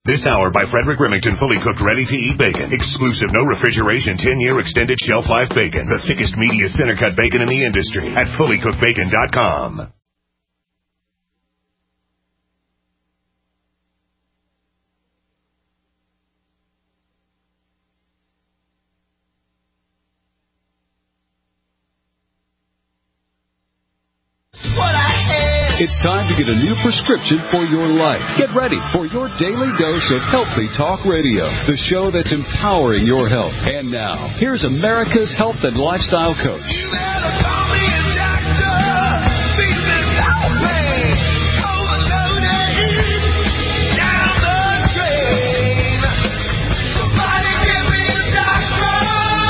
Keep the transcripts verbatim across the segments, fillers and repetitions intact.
This hour by Frederick Remington, fully cooked, ready-to-eat bacon. Exclusive, no refrigeration, ten-year extended shelf life bacon. The thickest, meatiest, center-cut bacon in the industry at fully cooked bacon dot com. It's time to get a new prescription for your life. Get ready for your daily dose of Healthy Talk Radio, the show that's empowering your health. And now, here's America's health and lifestyle coach. You better call me a doctor. Feeling no pain. Overloaded. Down the drain. Somebody give me a doctor.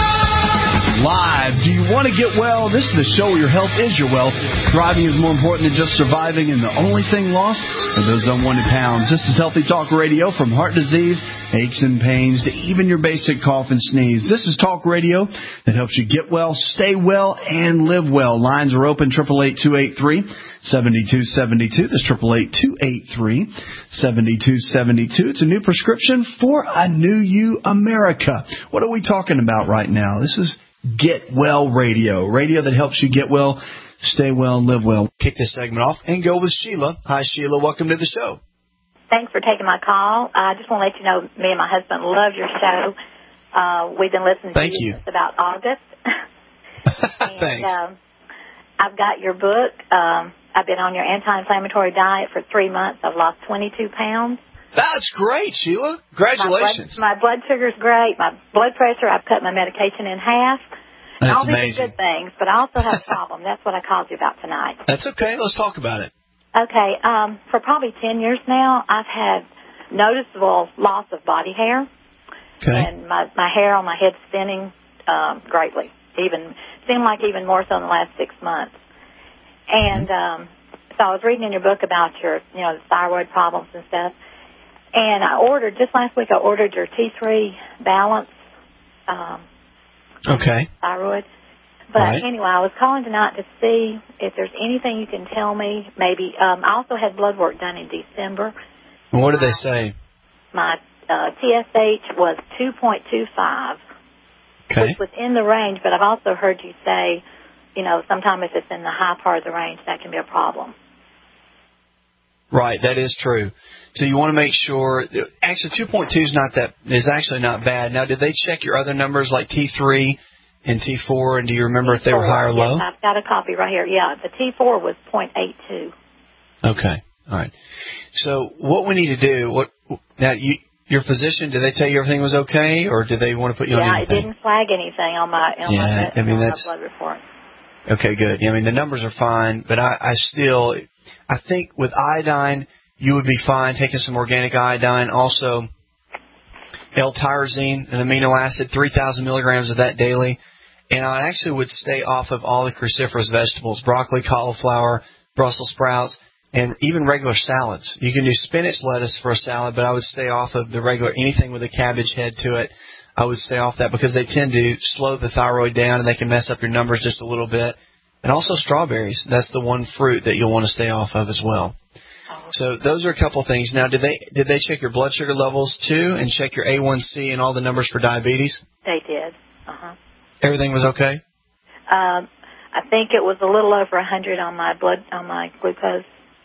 Live. Do you want to get well? This is the show where your health is your wealth. Thriving is more important than just surviving, and the only thing lost are those unwanted pounds. This is Healthy Talk Radio, from heart disease, aches and pains, to even your basic cough and sneeze. This is Talk Radio that helps you get well, stay well, and live well. Lines are open, eight eight eight, two eight three, seven two seven two. That's eight eight eight, two eight three, seven two seven two. It's a new prescription for a new you, America. What are we talking about right now? This is Get Well Radio, radio that helps you get well, stay well, and live well. Kick this segment off and go with Sheila. Hi, Sheila. Welcome to the show. Thanks for taking my call. I just want to let you know, me and my husband love your show. Uh, we've been listening Thank to you, you since about August. and, Thanks. Um, I've got your book. Um, I've been on your anti-inflammatory diet for three months. I've lost twenty-two pounds. That's great, Sheila. Congratulations. My blood, my blood sugar's great. My blood pressure, I've cut my medication in half. That's all these amazing. are good things, but I also have a problem. That's what I called you about tonight. That's okay. Let's talk about it. Okay. Um, for probably ten years now, I've had noticeable loss of body hair. Okay. And my, my hair on my head thinning um, greatly. Even seemed like even more so in the last six months. And um, so I was reading in your book about your, you know, the thyroid problems and stuff. And I ordered, just last week, I ordered your T three Balance um, okay. thyroid. But right. anyway, I was calling tonight to see if there's anything you can tell me. Maybe um, I also had blood work done in December. And what did they say? My uh, T S H was two point two five, okay. which was in the range, but I've also heard you say, you know, sometimes if it's in the high part of the range, that can be a problem. Right, that is true. So you want to make sure, actually two point two is not that, is actually not bad. Now, did they check your other numbers like T three and T four, and do you remember if they were high or low? Yes, I've got a copy right here. Yeah, the T four was zero point eight two. Okay, all right. So what we need to do, what now, you, your physician, did they tell you everything was okay, or did they want to put you yeah, on anything? Yeah, it didn't flag anything on my, on yeah, my, I mean, on that's, my blood report. Okay, good. I mean, the numbers are fine, but I, I still, I think with iodine, you would be fine taking some organic iodine. Also, L-tyrosine, an amino acid, three thousand milligrams of that daily. And I actually would stay off of all the cruciferous vegetables, broccoli, cauliflower, Brussels sprouts, and even regular salads. You can do spinach lettuce for a salad, but I would stay off of the regular, anything with a cabbage head to it. I would stay off that because they tend to slow the thyroid down and they can mess up your numbers just a little bit. And also strawberries. That's the one fruit that you'll want to stay off of as well. So those are a couple of things. Now, did they did they check your blood sugar levels too, and check your A one C and all the numbers for diabetes? They did. Uh huh. Everything was okay. Um, I think it was a little over a hundred on my blood on my glucose.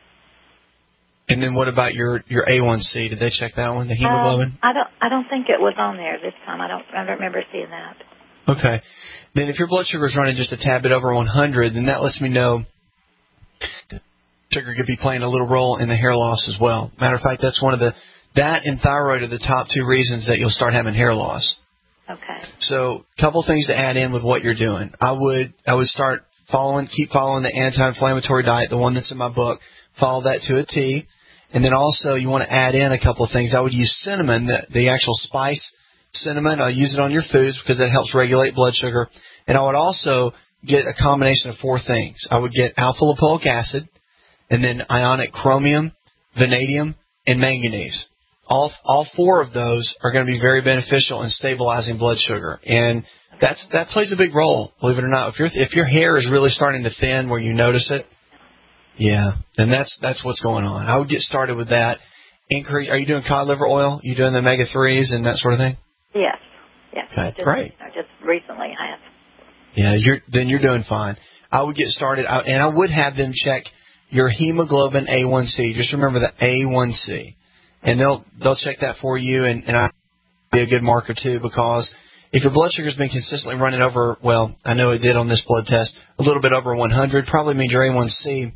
And then what about your your A one C? Did they check that one, the hemoglobin? Um, I don't I don't think it was on there this time. I don't I don't remember seeing that. Okay. Then if your blood sugar is running just a tad bit over one hundred, then that lets me know sugar could be playing a little role in the hair loss as well. Matter of fact, that's one of the, that and thyroid are the top two reasons that you'll start having hair loss. Okay. So a couple things to add in with what you're doing. I would, I would start following, keep following the anti-inflammatory diet, the one that's in my book. Follow that to a T. And then also you want to add in a couple of things. I would use cinnamon, the, the actual spice cinnamon. I'll use it on your foods because it helps regulate blood sugar. And I would also get a combination of four things. I would get alpha-lipoic acid, and then ionic chromium, vanadium, and manganese. All all four of those are going to be very beneficial in stabilizing blood sugar, and that's that plays a big role. Believe it or not, if your if your hair is really starting to thin where you notice it, yeah, then that's that's what's going on. I would get started with that, increase? Are you doing cod liver oil? You doing the omega threes and that sort of thing? Yes. Yes. Okay, just, great. You know, just recently I have. Yeah, you're then you're doing fine. I would get started, I, and I would have them check your hemoglobin A one C. Just remember the A one C, and they'll they'll check that for you, and and I be a good marker too, because if your blood sugar's been consistently running over, well, I know it did on this blood test, a little bit over one hundred, probably means your A one C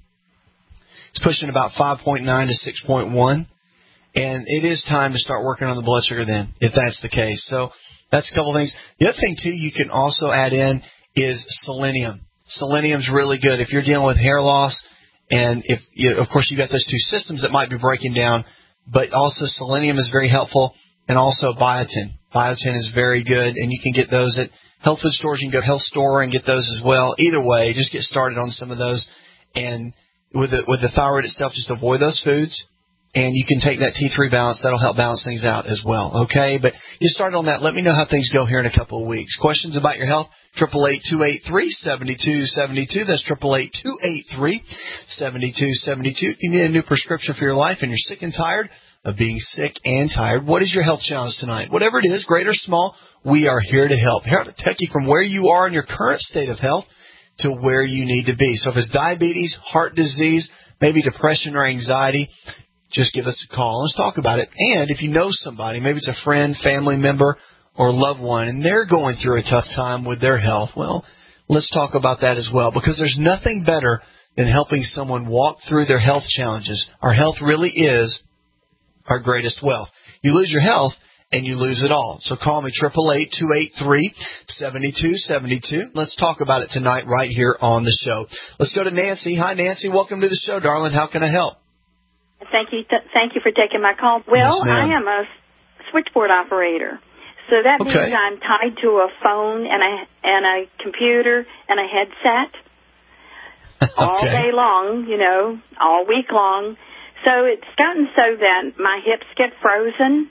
is pushing about five point nine to six point one, and it is time to start working on the blood sugar then, if that's the case. So that's a couple of things. The other thing too you can also add in is selenium. Selenium's really good if you're dealing with hair loss, and if you, of course you got those two systems that might be breaking down, but also selenium is very helpful, and also biotin. Biotin is very good, and you can get those at health food stores. You can go to Health Store and get those as well. Either way, just get started on some of those, and with the, with the thyroid itself, just avoid those foods. And you can take that T three balance. That'll help balance things out as well, okay? But get started on that. Let me know how things go here in a couple of weeks. Questions about your health? eight eight eight, two eight three, seven two seven two. That's eight eight eight, two eight three, seven two seven two. If you need a new prescription for your life and you're sick and tired of being sick and tired, what is your health challenge tonight? Whatever it is, great or small, we are here to help. Here to take you from where you are in your current state of health to where you need to be. So if it's diabetes, heart disease, maybe depression or anxiety, just give us a call. Let's talk about it. And if you know somebody, maybe it's a friend, family member, or loved one, and they're going through a tough time with their health, well, let's talk about that as well, because there's nothing better than helping someone walk through their health challenges. Our health really is our greatest wealth. You lose your health, and you lose it all. So call me, eight eight eight, two eight three, seven two seven two. Let's talk about it tonight right here on the show. Let's go to Nancy. Hi, Nancy. Welcome to the show, darling. How can I help? Thank you. Th- thank you for taking my call. Well, yes, I am a switchboard operator, so that okay. means I'm tied to a phone and a and a computer and a headset okay. all day long. You know, all week long. So it's gotten so that my hips get frozen,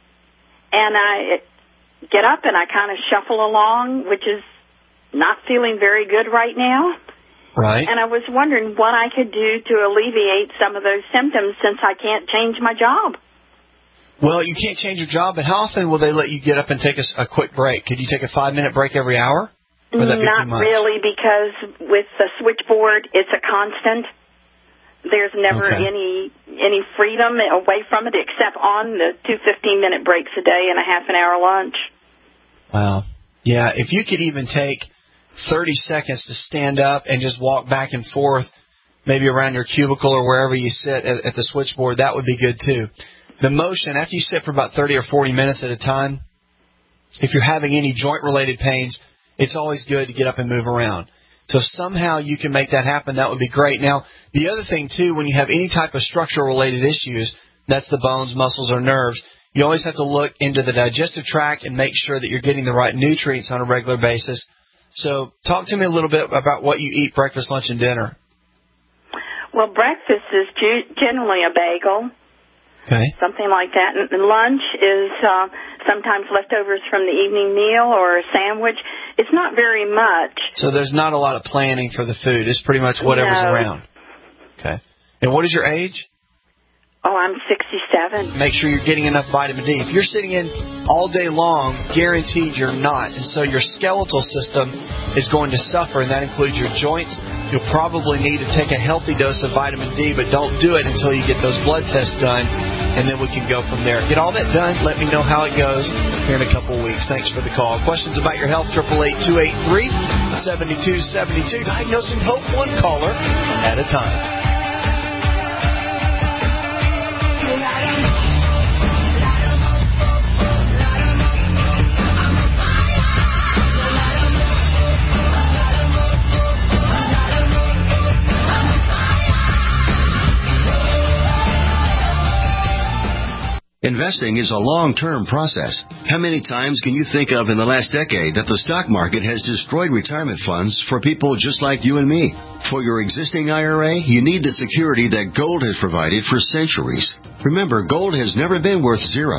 and I get up and I kind of shuffle along, which is not feeling very good right now. Right. And I was wondering what I could do to alleviate some of those symptoms, since I can't change my job. Well, you can't change your job, but how often will they let you get up and take a, a quick break? Could you take a five-minute break every hour? Or would that be Not too much? really, because with the switchboard, it's a constant. There's never okay. any any freedom away from it, except on the two fifteen-minute breaks a day and a half an hour lunch. Wow. Yeah, if you could even take thirty seconds to stand up and just walk back and forth, maybe around your cubicle or wherever you sit at, at the switchboard, that would be good too. The motion, after you sit for about thirty or forty minutes at a time, if you're having any joint-related pains, it's always good to get up and move around. So if somehow you can make that happen, that would be great. Now, the other thing too, when you have any type of structural-related issues, that's the bones, muscles, or nerves, you always have to look into the digestive tract and make sure that you're getting the right nutrients on a regular basis. So talk to me a little bit about what you eat breakfast, lunch, and dinner. Well, breakfast is ge- generally a bagel, okay, something like that. And lunch is uh, sometimes leftovers from the evening meal or a sandwich. It's not very much. So there's not a lot of planning for the food. It's pretty much whatever's no. around. Okay. And what is your age? Oh, I'm sixty-seven. Make sure you're getting enough vitamin D. If you're sitting in all day long, guaranteed you're not. And so your skeletal system is going to suffer, and that includes your joints. You'll probably need to take a healthy dose of vitamin D, but don't do it until you get those blood tests done, and then we can go from there. Get all that done. Let me know how it goes here in a couple of weeks. Thanks for the call. Questions about your health, eight eight eight, two eight three, seven two seven two. Diagnosing Hope, one caller at a time. Investing is a long-term process. How many times can you think of in the last decade that the stock market has destroyed retirement funds for people just like you and me? For your existing I R A, you need the security that gold has provided for centuries. Remember, gold has never been worth zero.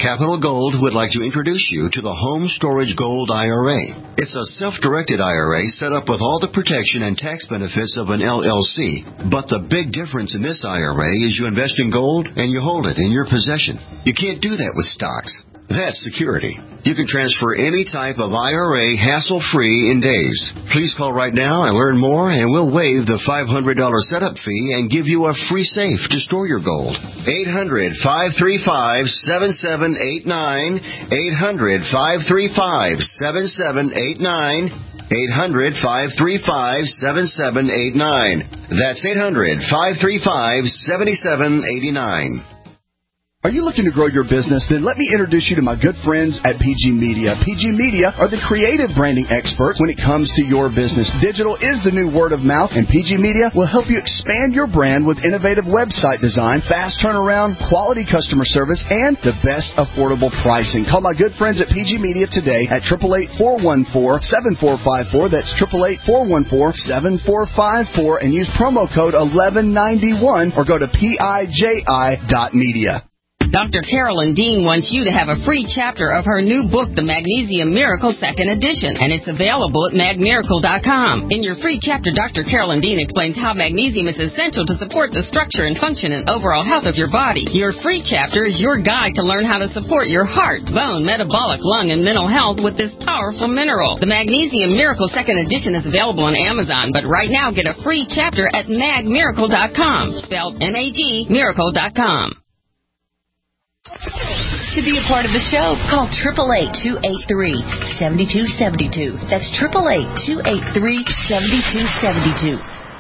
Capital Gold would like to introduce you to the Home Storage Gold I R A. It's a self-directed I R A set up with all the protection and tax benefits of an L L C. But the big difference in this I R A is you invest in gold and you hold it in your possession. You can't do that with stocks. That's security. You can transfer any type of I R A hassle-free in days. Please call right now and learn more, and we'll waive the five hundred dollars setup fee and give you a free safe to store your gold. eight hundred, five three five, seven seven eight nine. eight hundred, five three five, seven seven eight nine. eight hundred, five three five, seven seven eight nine. That's eight hundred, five three five, seven seven eight nine. Are you looking to grow your business? Then let me introduce you to my good friends at P G Media. P G Media are the creative branding experts when it comes to your business. Digital is the new word of mouth, and P G Media will help you expand your brand with innovative website design, fast turnaround, quality customer service, and the best affordable pricing. Call my good friends at P G Media today at eight eight eight, four one four, seven four five four. That's eight eight eight, four one four, seven four five four, and use promo code eleven ninety-one or go to P I J I dot media. Doctor Carolyn Dean wants you to have a free chapter of her new book, The Magnesium Miracle Second Edition, and it's available at mag miracle dot com. In your free chapter, Doctor Carolyn Dean explains how magnesium is essential to support the structure and function and overall health of your body. Your free chapter is your guide to learn how to support your heart, bone, metabolic, lung, and mental health with this powerful mineral. The Magnesium Miracle Second Edition is available on Amazon, but right now get a free chapter at mag miracle dot com, spelled M A G miracle dot com. To be a part of the show, call eight eight eight, two eight three, seven two seven two. That's eight eight eight, two eight three, seven two seven two.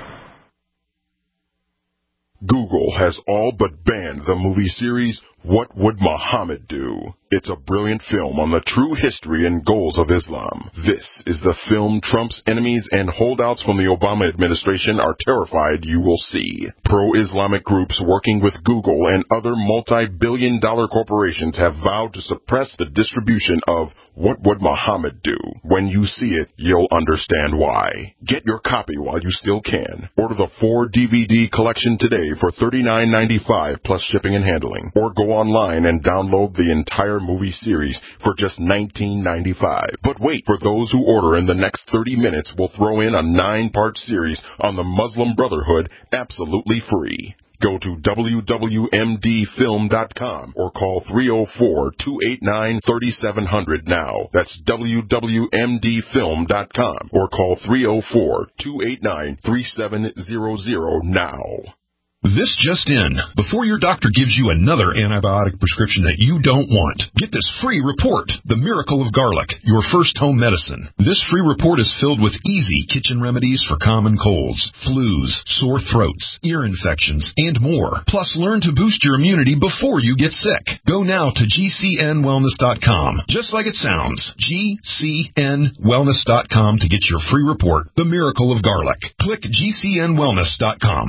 Google has all but banned the movie series What Would Muhammad Do? It's a brilliant film on the true history and goals of Islam. This is the film Trump's enemies and holdouts from the Obama administration are terrified you will see. Pro-Islamic groups working with Google and other multi-billion dollar corporations have vowed to suppress the distribution of What Would Muhammad Do? When you see it, you'll understand why. Get your copy while you still can. Order the four D V D collection today for thirty-nine ninety-five plus shipping and handling. Or go online and download the entire movie series for just nineteen ninety-five. But wait, for those who order in the next thirty minutes, we'll throw in a nine-part series on the Muslim Brotherhood absolutely free. Go to w w m d film dot com or call three oh four, two eight nine, three seven zero zero now. That's w w m d film dot com or call three oh four, two eight nine, three seven zero zero now. This just in. Before your doctor gives you another antibiotic prescription that you don't want, get this free report, The Miracle of Garlic, your first home medicine. This free report is filled with easy kitchen remedies for common colds, flus, sore throats, ear infections, and more. Plus, learn to boost your immunity before you get sick. Go now to g c n wellness dot com. Just like it sounds, g c n wellness dot com to get your free report, The Miracle of Garlic. Click g c n wellness dot com.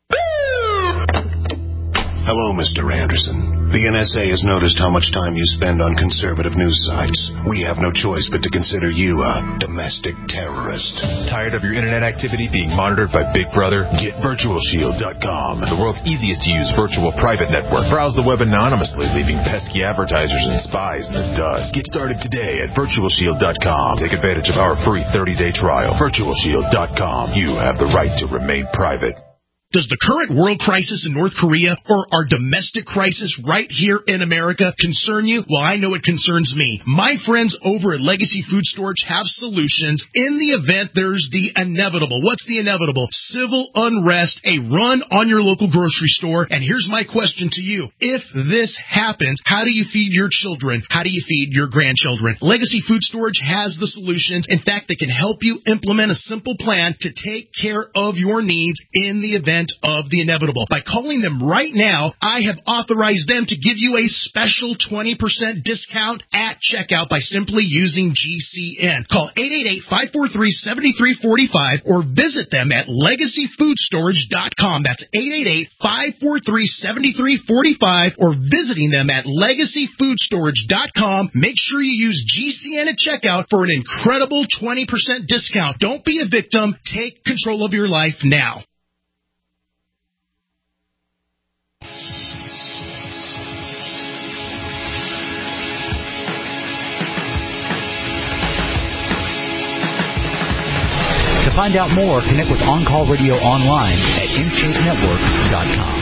Hello, Mister Anderson. The N S A has noticed how much time you spend on conservative news sites. We have no choice but to consider you a domestic terrorist. Tired of your internet activity being monitored by Big Brother? Get virtual shield dot com, the world's easiest to use virtual private network. Browse the web anonymously, leaving pesky advertisers and spies in the dust. Get started today at virtual shield dot com. Take advantage of our free thirty-day trial. virtual shield dot com. You have the right to remain private. Does the current world crisis in North Korea or our domestic crisis right here in America concern you? Well, I know it concerns me. My friends over at Legacy Food Storage have solutions in the event there's the inevitable. What's the inevitable? Civil unrest, a run on your local grocery store. And here's my question to you. If this happens, how do you feed your children? How do you feed your grandchildren? Legacy Food Storage has the solutions. In fact, they can help you implement a simple plan to take care of your needs in the event of the inevitable. By calling them right now, I have authorized them to give you a special twenty percent discount at checkout by simply using G C N. Call eight eight eight, five four three, seven three four five or visit them at legacy food storage dot com. That's eight eight eight, five four three, seven three four five or visiting them at legacy food storage dot com. Make sure you use G C N at checkout for an incredible twenty percent discount. Don't be a victim. Take control of your life now. To find out more, connect with On Call Radio online at in shape network dot com.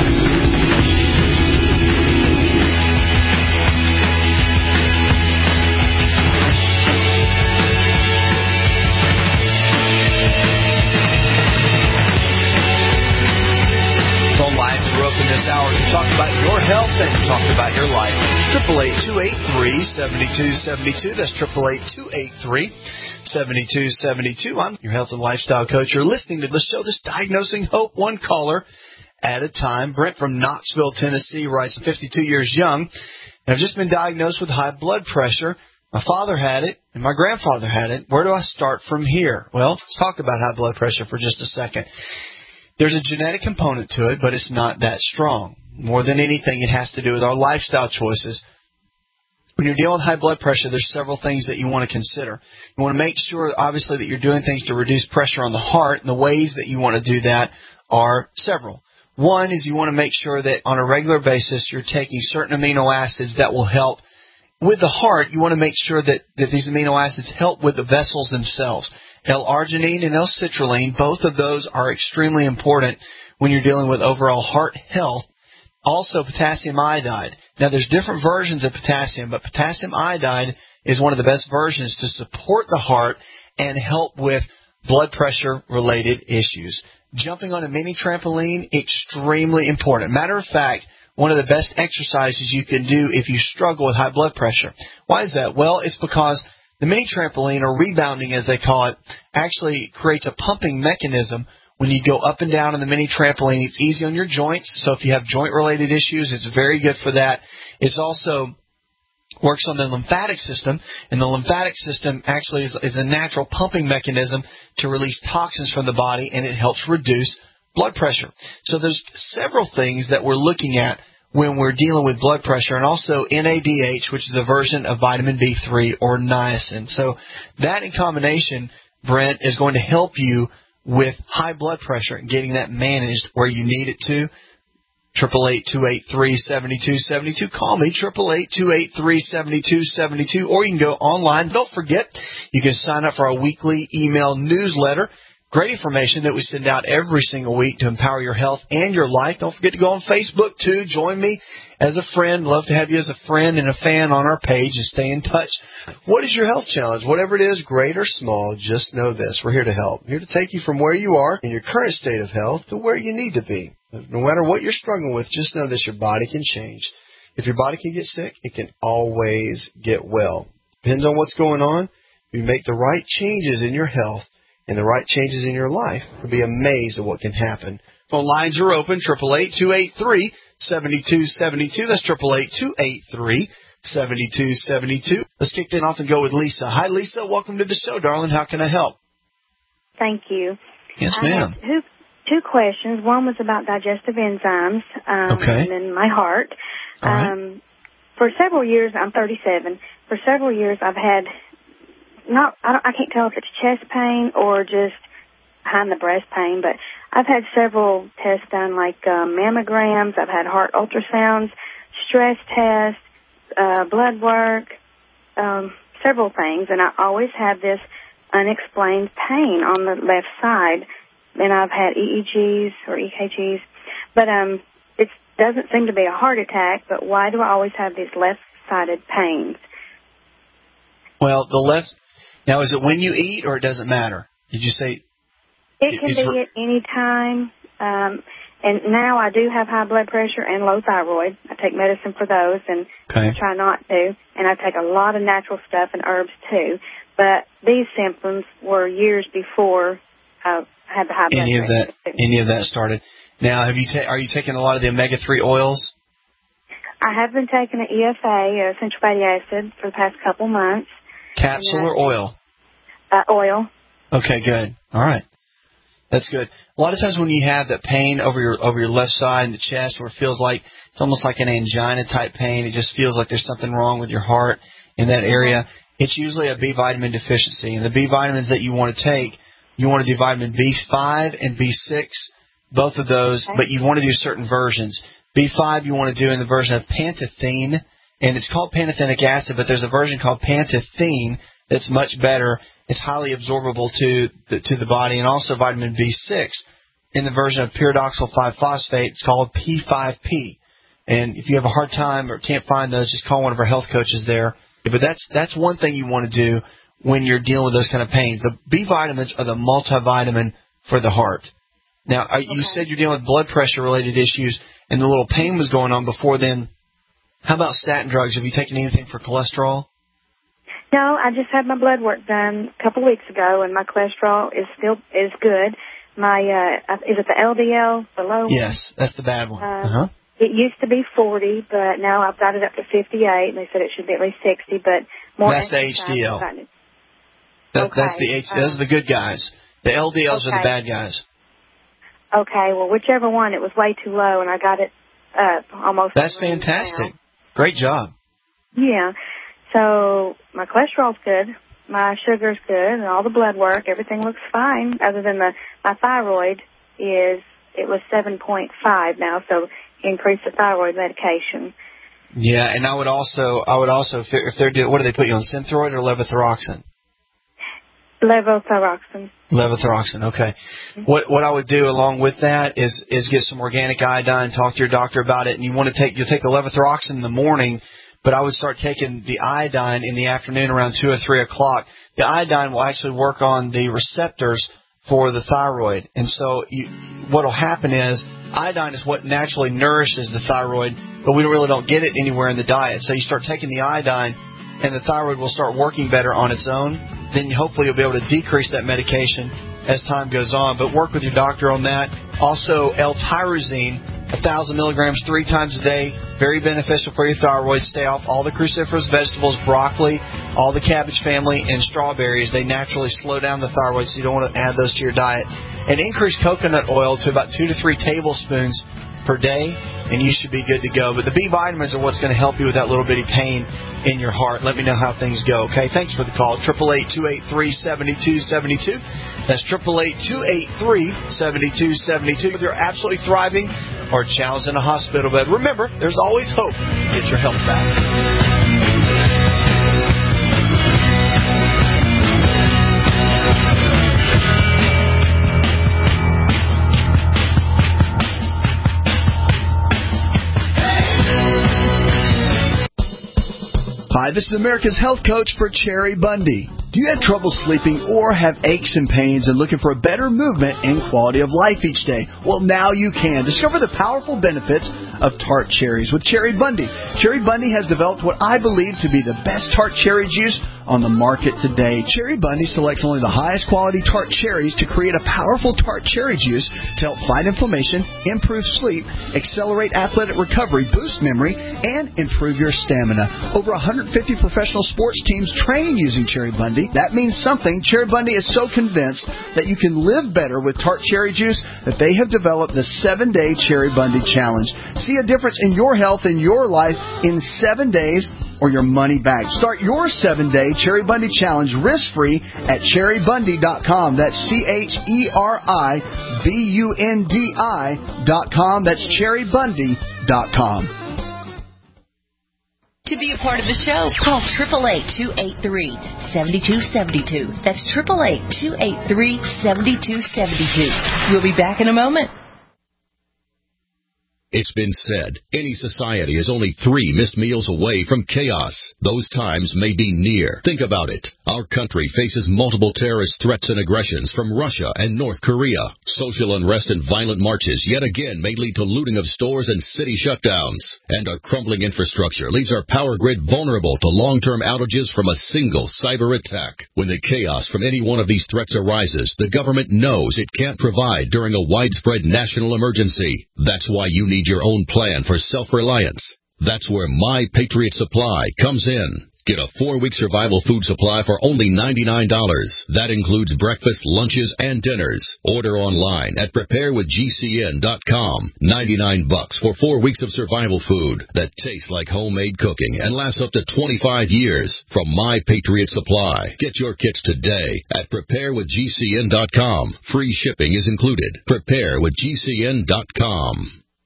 Phone lines are open this hour to talk about your health and talk about your life. Triple eight two eight three seventy two seventy two. That's triple eight two eight three seventy two seventy two. I'm your health and lifestyle coach. You're listening to the show that's diagnosing hope, one caller at a time. Brent from Knoxville, Tennessee writes, I'm fifty-two years young, and I've just been diagnosed with high blood pressure. My father had it, and my grandfather had it. Where do I start from here? Well, let's talk about high blood pressure for just a second. There's a genetic component to it, but it's not that strong. More than anything, it has to do with our lifestyle choices. When you're dealing with high blood pressure, there's several things that you want to consider. You want to make sure, obviously, that you're doing things to reduce pressure on the heart, and the ways that you want to do that are several. One is you want to make sure that on a regular basis you're taking certain amino acids that will help with the heart. You want to make sure that, that these amino acids help with the vessels themselves. L-arginine and L-citrulline, both of those are extremely important when you're dealing with overall heart health. Also, potassium iodide. Now, there's different versions of potassium, but potassium iodide is one of the best versions to support the heart and help with blood pressure-related issues. Jumping on a mini trampoline, extremely important. Matter of fact, one of the best exercises you can do if you struggle with high blood pressure. Why is that? Well, it's because the mini trampoline, or rebounding as they call it, actually creates a pumping mechanism. When you go up and down on the mini trampoline, it's easy on your joints. So if you have joint-related issues, it's very good for that. It's also works on the lymphatic system, and the lymphatic system actually is, is a natural pumping mechanism to release toxins from the body, and it helps reduce blood pressure. So there's several things that we're looking at when we're dealing with blood pressure, and also N A D H, which is a version of vitamin B three or niacin. So that in combination, Brent, is going to help you with high blood pressure and getting that managed where you need it to. Triple eight two eight three seventy two seventy two. Call me triple eight two eight three seventy two seventy two, or you can go online. Don't forget, you can sign up for our weekly email newsletter. Great information that we send out every single week to empower your health and your life. Don't forget to go on Facebook, too. Join me as a friend. Love to have you as a friend and a fan on our page and stay in touch. What is your health challenge? Whatever it is, great or small, just know this. We're here to help. We're here to take you from where you are in your current state of health to where you need to be. No matter what you're struggling with, just know this, your body can change. If your body can get sick, it can always get well. Depends on what's going on. If you make the right changes in your health, and the right changes in your life, you'll be amazed at what can happen. Phone lines are open, triple eight two eight three seven two seven two. That's triple eight two eight three seven two seven two. Let's kick it off and go with Lisa. Hi, Lisa. Welcome to the show, darling. How can I help? Thank you. Yes, I ma'am. have two, two questions. One was about digestive enzymes um, okay. and then my heart. All right. Um, for several years, I'm thirty-seven. For several years, I've had Not, I, don't, I can't tell if it's chest pain or just behind the breast pain, but I've had several tests done, like um, mammograms. I've had heart ultrasounds, stress tests, uh, blood work, um, several things, and I always have this unexplained pain on the left side. And I've had E E Gs or E K Gs, but um, it doesn't seem to be a heart attack. But why do I always have these left-sided pains? Well, the left. Now, is it when you eat, or it doesn't matter? Did you say? It can it's be re- at any time. Um, and now I do have high blood pressure and low thyroid. I take medicine for those, and okay. I try not to. And I take a lot of natural stuff and herbs, too. But these symptoms were years before I had the high blood any pressure. Of that, any of that started. Now, have you ta- are you taking a lot of the omega three oils? I have been taking an E F A, essential fatty acid, for the past couple months. Capsule or oil? Uh, oil. Okay, good. All right. That's good. A lot of times when you have that pain over your over your left side in the chest, where it feels like it's almost like an angina type pain, it just feels like there's something wrong with your heart in that area, it's usually a B vitamin deficiency. And the B vitamins that you want to take, you want to do vitamin B five and B six, both of those, okay. But you want to do certain versions. B five you want to do in the version of pantethine, and it's called pantothenic acid, but there's a version called pantethine that's much better. It's highly absorbable to the, to the body, and also vitamin B six in the version of pyridoxal five phosphate. It's called P five P. And if you have a hard time or can't find those, just call one of our health coaches there. But that's that's one thing you want to do when you're dealing with those kind of pains. The B vitamins are the multivitamin for the heart. Now, are, okay. you said you're dealing with blood pressure-related issues, and the little pain was going on before then. How about statin drugs? Have you taken anything for cholesterol? No, I just had my blood work done a couple weeks ago, and my cholesterol is still is good. My uh, is it the L D L, the low one? Yes, that's the bad one. Uh, uh-huh. It used to be forty, but now I've got it up to fifty-eight, and they said it should be at least sixty, but more. That's the H D L. That, okay. That's the H. Um, those are the good guys. The L D Ls okay. are the bad guys. Okay, well, whichever one, it was way too low, and I got it up almost. That's fantastic. Now. Great job. Yeah. So my cholesterol's good, my sugar's good, and all the blood work, everything looks fine. Other than the my thyroid is it was seven point five now, so increase the thyroid medication. Yeah, and I would also I would also if they're doing, what do they put you on, Synthroid or levothyroxine? Levothyroxine. Levothyroxine, okay. Mm-hmm. What what I would do along with that is is get some organic iodine, talk to your doctor about it, and you want to take you'll take the levothyroxine in the morning, but I would start taking the iodine in the afternoon around two or three o'clock. The iodine will actually work on the receptors for the thyroid, and so you, what will happen is iodine is what naturally nourishes the thyroid, but we really don't get it anywhere in the diet. So you start taking the iodine, and the thyroid will start working better on its own. Then hopefully you'll be able to decrease that medication as time goes on. But work with your doctor on that. Also, L-tyrosine, one thousand milligrams three times a day, very beneficial for your thyroid. Stay off all the cruciferous vegetables, broccoli, all the cabbage family, and strawberries. They naturally slow down the thyroid, so you don't want to add those to your diet. And increase coconut oil to about two to three tablespoons per day, and you should be good to go. But the B vitamins are what's going to help you with that little bitty pain in your heart. Let me know how things go, okay? Thanks for the call. eight eight eight, two eight three, seven two seven two. That's eight eight eight, two eight three, seven two seven two. If you're absolutely thriving or challenged in a hospital bed, remember, there's always hope to get your health back. Hi, this is America's Health Coach for Cherry Bundy. Do you have trouble sleeping or have aches and pains and looking for a better movement and quality of life each day? Well, now you can. Discover the powerful benefits of tart cherries with Cherry Bundy. Cherry Bundy has developed what I believe to be the best tart cherry juice on the market today. Cherry Bundy selects only the highest quality tart cherries to create a powerful tart cherry juice to help fight inflammation, improve sleep, accelerate athletic recovery, boost memory, and improve your stamina. Over one hundred fifty professional sports teams train using Cherry Bundy. That means something. Cherry Bundy is so convinced that you can live better with tart cherry juice that they have developed the seven-day Cherry Bundy Challenge. See a difference in your health and your life in seven days or your money back. Start your seven-day Cherry Bundy Challenge risk-free at cherry bundy dot com. That's C H E R I B U N D I dot com. That's cherry bundy dot com. To be a part of the show, call eight eight eight, two eight three, seven two seven two. That's eight eight eight, two eight three, seven two seven two. We'll be back in a moment. It's been said, any society is only three missed meals away from chaos. Those times may be near. Think about it. Our country faces multiple terrorist threats and aggressions from Russia and North Korea. Social unrest and violent marches yet again may lead to looting of stores and city shutdowns. And our crumbling infrastructure leaves our power grid vulnerable to long-term outages from a single cyber attack. When the chaos from any one of these threats arises, the government knows it can't provide during a widespread national emergency. That's why you need your own plan for self-reliance. That's where My Patriot Supply comes in. Get a four-week survival food supply for only ninety-nine dollars. That includes breakfast, lunches, and dinners. Order online at prepare with G C N dot com. ninety-nine bucks for four weeks of survival food that tastes like homemade cooking and lasts up to twenty-five years from My Patriot Supply. Get your kits today at prepare with G C N dot com. Free shipping is included. prepare with G C N dot com.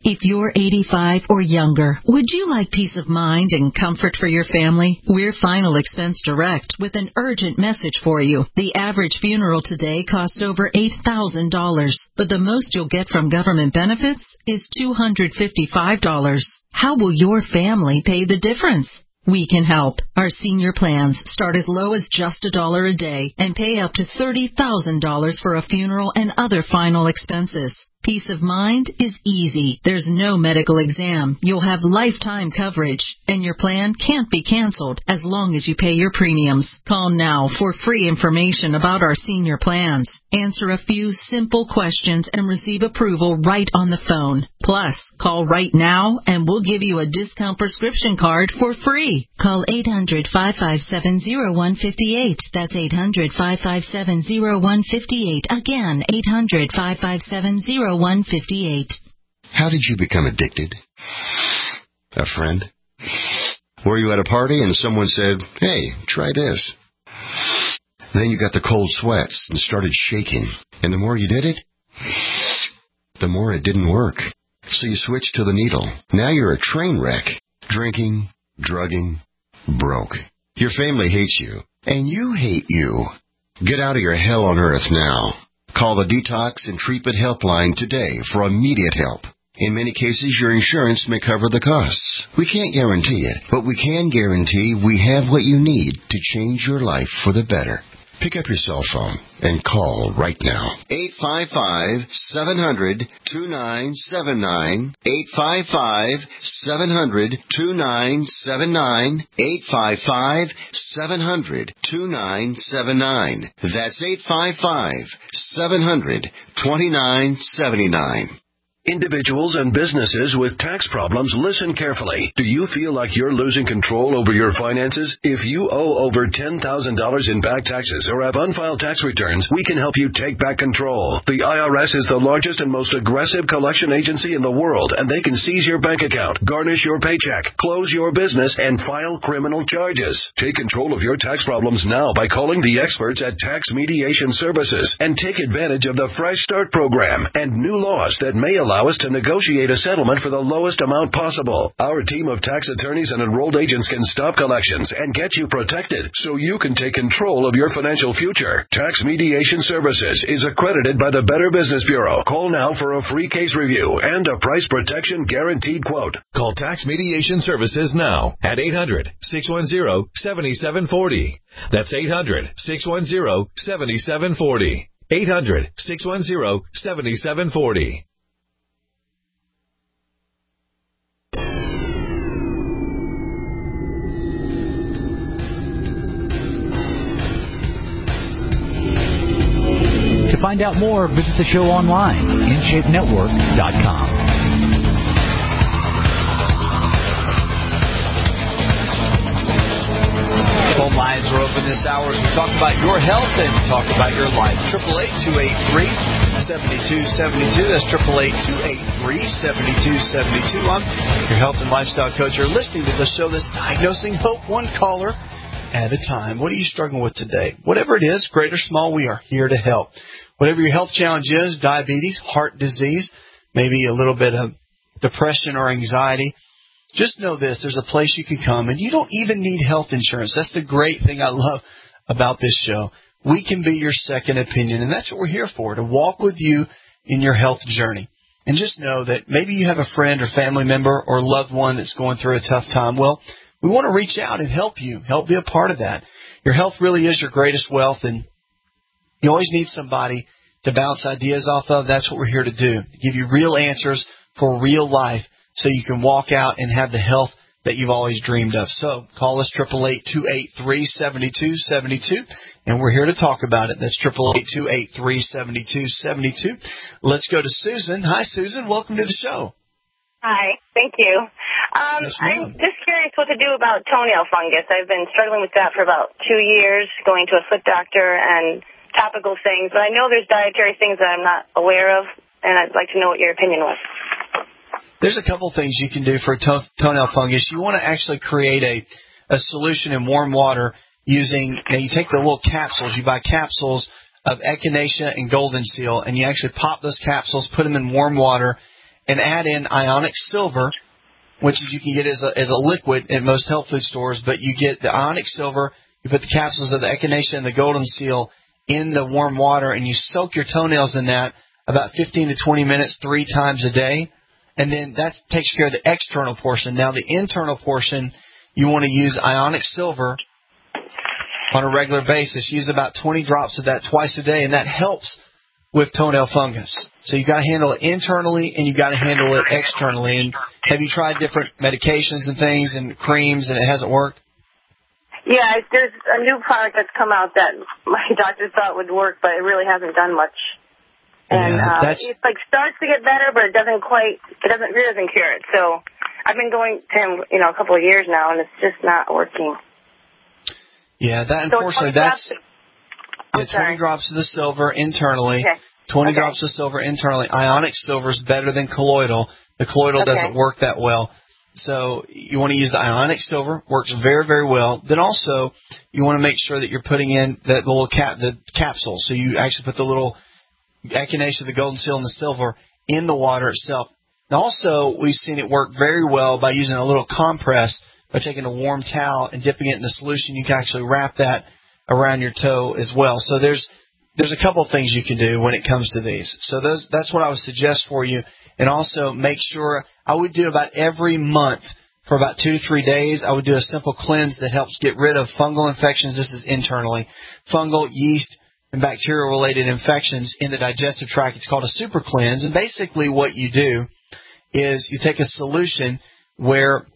If you're eighty-five or younger, would you like peace of mind and comfort for your family? We're Final Expense Direct with an urgent message for you. The average funeral today costs over eight thousand dollars, but the most you'll get from government benefits is two hundred fifty-five dollars. How will your family pay the difference? We can help. Our senior plans start as low as just a dollar a day and pay up to thirty thousand dollars for a funeral and other final expenses. Peace of mind is easy. There's no medical exam. You'll have lifetime coverage, and your plan can't be canceled as long as you pay your premiums. Call now for free information about our senior plans. Answer a few simple questions and receive approval right on the phone. Plus, call right now and we'll give you a discount prescription card for free. Call eight hundred, five five seven, zero one five eight. That's eight hundred, five five seven, zero one five eight. Again, eight hundred, five five seven, zero one five eight. How did you become addicted? A friend? Were you at a party and someone said, hey, try this? Then you got the cold sweats and started shaking. And the more you did it, the more it didn't work. So you switched to the needle. Now you're a train wreck. Drinking, drugging, broke. Your family hates you, and you hate you. Get out of your hell on earth now. Call the Detox and Treatment Helpline today for immediate help. In many cases, your insurance may cover the costs. We can't guarantee it, but we can guarantee we have what you need to change your life for the better. Pick up your cell phone and call right now. eight five five, seven hundred, two nine seven nine. eight five five, seven hundred, two nine seven nine. eight five five, seven hundred, two nine seven nine. That's eight five five, seven hundred, two nine seven nine. Individuals and businesses with tax problems, listen carefully. Do you feel like you're losing control over your finances? If you owe over ten thousand dollars in back taxes or have unfiled tax returns, we can help you take back control. The I R S is the largest and most aggressive collection agency in the world, and they can seize your bank account, garnish your paycheck, close your business, and file criminal charges. Take control of your tax problems now by calling the experts at Tax Mediation Services and take advantage of the Fresh Start program and new laws that may allow us to negotiate a settlement for the lowest amount possible. Our team of tax attorneys and enrolled agents can stop collections and get you protected so you can take control of your financial future. Tax Mediation Services is accredited by the Better Business Bureau. Call now for a free case review and a price protection guaranteed quote. Call Tax Mediation Services now at eight hundred, six one zero, seven seven four zero. That's eight hundred, six one zero, seven seven four zero. eight hundred, six one zero, seven seven four zero. To find out more, visit the show online, in shape network dot com. Phone lines are open this hour as we talk about your health and talk about your life. triple eight, two eight three, seven two seven two. That's triple eight, two eight three, seven two seven two. I'm your health and lifestyle coach. You're listening to the show that's diagnosing hope one caller at a time. What are you struggling with today? Whatever it is, great or small, we are here to help. Whatever your health challenge is, diabetes, heart disease, maybe a little bit of depression or anxiety, just know this, there's a place you can come, and you don't even need health insurance. That's the great thing I love about this show. We can be your second opinion, and that's what we're here for, to walk with you in your health journey. And just know that maybe you have a friend or family member or loved one that's going through a tough time. Well, we want to reach out and help you, help be a part of that. Your health really is your greatest wealth, and you always need somebody to bounce ideas off of. That's what we're here to do, to give you real answers for real life so you can walk out and have the health that you've always dreamed of. So call us triple eight, two eight three, seven two seven two, and we're here to talk about it. That's triple eight, two eight three, seven two seven two. Let's go to Susan. Hi, Susan. Welcome to the show. Hi. Thank you. Um, yes, I'm just curious what to do about toenail fungus. I've been struggling with that for about two years, going to a foot doctor and topical things, but I know there's dietary things that I'm not aware of, and I'd like to know what your opinion was. There's a couple things you can do for toe, toenail fungus. You want to actually create a, a solution in warm water using, you know, you take the little capsules, you buy capsules of echinacea and golden seal, and you actually pop those capsules, put them in warm water, and add in ionic silver, which you can get as a, as a liquid in most health food stores, but you get the ionic silver, you put the capsules of the echinacea and the golden seal in the warm water, and you soak your toenails in that about fifteen to twenty minutes three times a day, and then that takes care of the external portion. Now, the internal portion, you want to use ionic silver on a regular basis. Use about twenty drops of that twice a day, and that helps with toenail fungus. So you've got to handle it internally, and you've got to handle it externally. And have you tried different medications and things and creams, and it hasn't worked? Yeah, there's a new product that's come out that my doctor thought would work, but it really hasn't done much. And yeah, uh, that's... it like starts to get better, but it doesn't quite. It doesn't. It doesn't cure it. So I've been going to him, you know, a couple of years now, and it's just not working. Yeah, that so unfortunately that's yeah, twenty drops of the silver internally. Okay. Twenty okay. drops of silver internally. Ionic silver is better than colloidal. The colloidal okay. doesn't work that well. So you want to use the ionic silver. Works very, very well. Then also you want to make sure that you're putting in the, the little cap, the capsule. So you actually put the little echinacea, the golden seal, and the silver in the water itself. And also we've seen it work very well by using a little compress, by taking a warm towel and dipping it in the solution. You can actually wrap that around your toe as well. So there's there's a couple of things you can do when it comes to these. So those that's what I would suggest for you. And also make sure, I would do about every month for about two to three days, I would do a simple cleanse that helps get rid of fungal infections. This is internally. Fungal, yeast, and bacterial-related infections in the digestive tract. It's called a super cleanse. And basically what you do is you take a solution where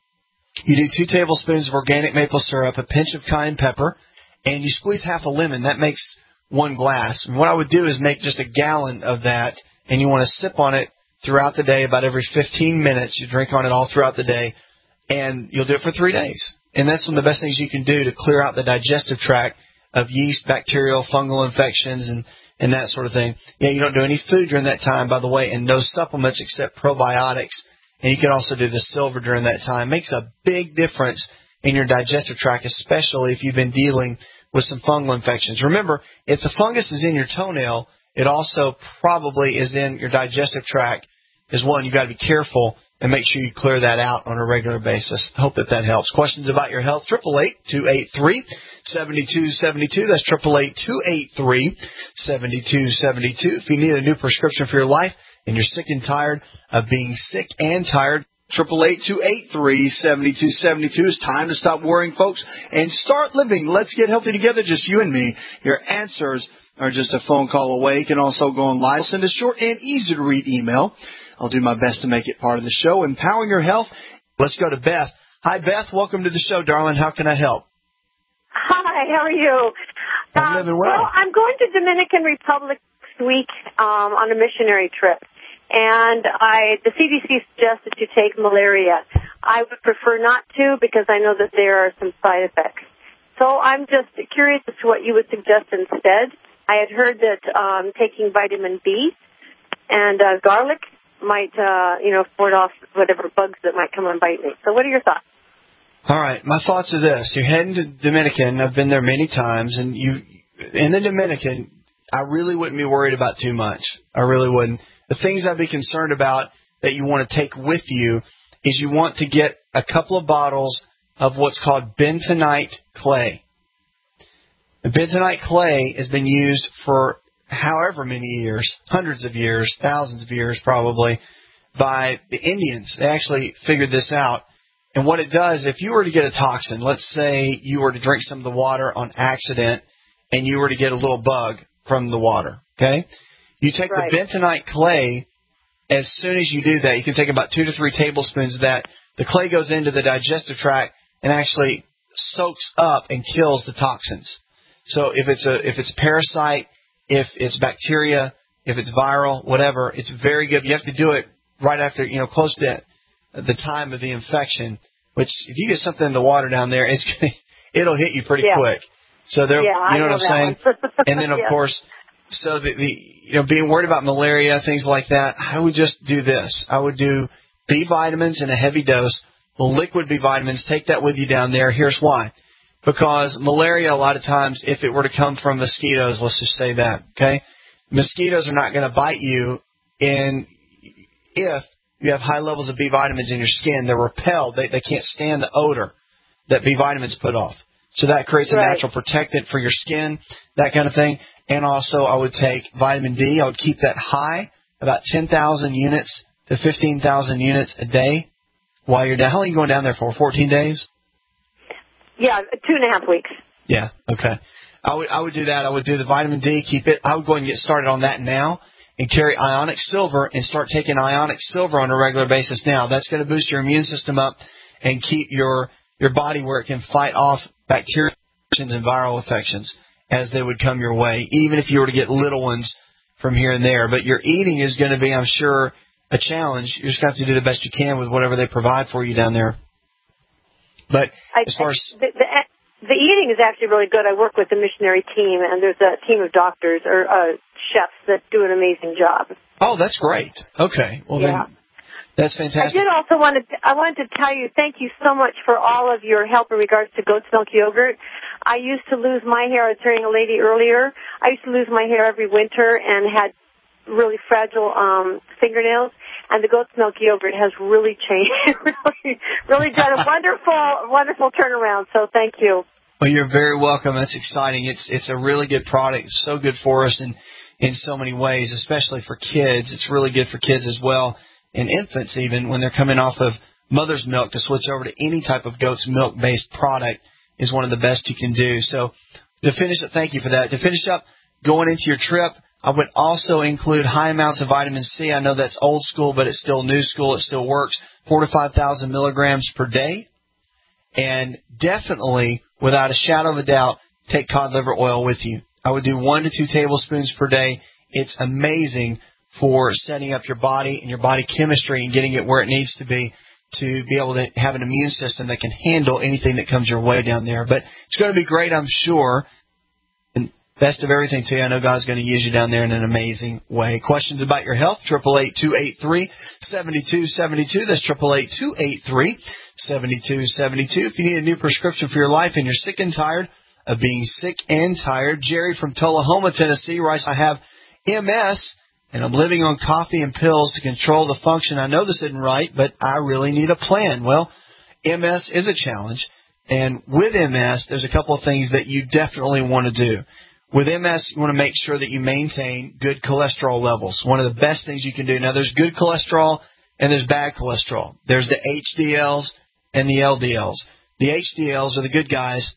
you do two tablespoons of organic maple syrup, a pinch of cayenne pepper, and you squeeze half a lemon. That makes one glass. And what I would do is make just a gallon of that, and you want to sip on it throughout the day, about every fifteen minutes. You drink on it all throughout the day, and you'll do it for three days. And that's one of the best things you can do to clear out the digestive tract of yeast, bacterial, fungal infections, and, and that sort of thing. Yeah, you don't do any food during that time, by the way, and no supplements except probiotics. And you can also do the silver during that time. It makes a big difference in your digestive tract, especially if you've been dealing with some fungal infections. Remember, if the fungus is in your toenail, it also probably is in your digestive tract as well. You've got to be careful and make sure you clear that out on a regular basis. Hope that that helps. Questions about your health? eight eight eight, two eight three, seven two seven two. That's eight eight eight, two eight three, seven two seven two. If you need a new prescription for your life and you're sick and tired of being sick and tired, eight eight eight, two eight three, seven two seven two. It's time to stop worrying, folks, and start living. Let's get healthy together, just you and me. Your answers are just a phone call away. You can also go online. Send a short and easy-to-read email. I'll do my best to make it part of the show. Empowering your health. Let's go to Beth. Hi, Beth. Welcome to the show, darling. How can I help? Hi, how are you? I'm living well. Well, I'm going to Dominican Republic this week um, on a missionary trip. And I, the C D C suggested to take malaria. I would prefer not to because I know that there are some side effects. So I'm just curious as to what you would suggest instead. I had heard that um, taking vitamin B and uh, garlic might, uh, you know, ward off whatever bugs that might come and bite me. So what are your thoughts? All right. My thoughts are this. You're heading to Dominican. I've been there many times. And you, in the Dominican, I really wouldn't be worried about too much. I really wouldn't. The things I'd be concerned about that you want to take with you is you want to get a couple of bottles of what's called bentonite clay. The bentonite clay has been used for however many years, hundreds of years, thousands of years probably, by the Indians. They actually figured this out. And what it does, if you were to get a toxin, let's say you were to drink some of the water on accident and you were to get a little bug from the water, okay? You take right. the bentonite clay, as soon as you do that, you can take about two to three tablespoons of that. The clay goes into the digestive tract and actually soaks up and kills the toxins. So if it's a if it's parasite, if it's bacteria, if it's viral, whatever, it's very good. You have to do it right after, you know, close to the time of the infection, which if you get something in the water down there, it's it'll hit you pretty yeah. quick. So there, yeah, you know I what know I'm saying? And then, of yeah. course, so the, the you know, being worried about malaria, things like that, I would just do this. I would do B vitamins in a heavy dose, liquid B vitamins. Take that with you down there. Here's why. Because malaria, a lot of times, if it were to come from mosquitoes, let's just say that, okay? Mosquitoes are not going to bite you in if you have high levels of B vitamins in your skin. They're repelled. They, they can't stand the odor that B vitamins put off. So that creates a Right. natural protectant for your skin, that kind of thing. And also I would take vitamin D. I would keep that high, about ten thousand units to fifteen thousand units a day while you're down. How long are you going down there for? fourteen days? Yeah, two and a half weeks. Yeah, okay. I would I would do that. I would do the vitamin D, keep it. I would go ahead and get started on that now and carry ionic silver and start taking ionic silver on a regular basis now. That's going to boost your immune system up and keep your, your body where it can fight off bacteria and viral infections as they would come your way, even if you were to get little ones from here and there. But your eating is going to be, I'm sure, a challenge. You're just going to have to do the best you can with whatever they provide for you down there. But I, as far as... the, the, the eating is actually really good. I work with the missionary team, and there's a team of doctors or uh, chefs that do an amazing job. Oh, that's great. Okay. Well, Yeah. then that's I fantastic. did also want to, I wanted to tell you, thank you so much for all of your help in regards to goat's milk yogurt. I used to lose my hair. I was hearing a lady earlier. I used to lose my hair every winter and had really fragile um, fingernails. And the goat's milk yogurt has really changed, really, really done a wonderful, wonderful turnaround. So thank you. Well, you're very welcome. That's exciting. It's it's a really good product. It's so good for us in, in so many ways, especially for kids. It's really good for kids as well, and infants even, when they're coming off of mother's milk, to switch over to any type of goat's milk-based product is one of the best you can do. So to finish up, thank you for that. To finish up, going into your trip, I would also include high amounts of vitamin C. I know that's old school, but it's still new school. It still works. Four to five thousand milligrams per day. And definitely, without a shadow of a doubt, take cod liver oil with you. I would do one to two tablespoons per day. It's amazing for setting up your body and your body chemistry and getting it where it needs to be to be able to have an immune system that can handle anything that comes your way down there. But it's going to be great, I'm sure. And best of everything to you. I know God's going to use you down there in an amazing way. Questions about your health? eight eight eight, two eight three, seven two seven two. That's eight eight eight, two eight three, seven two seven two. If you need a new prescription for your life and you're sick and tired of being sick and tired, Jerry from Tullahoma, Tennessee writes, I have M S and I'm living on coffee and pills to control the function. I know this isn't right, but I really need a plan. Well, M S is a challenge, and with M S, there's a couple of things that you definitely want to do. With M S, you want to make sure that you maintain good cholesterol levels. One of the best things you can do. Now, there's good cholesterol and there's bad cholesterol. There's the H D Ls and the L D Ls. The H D Ls are the good guys.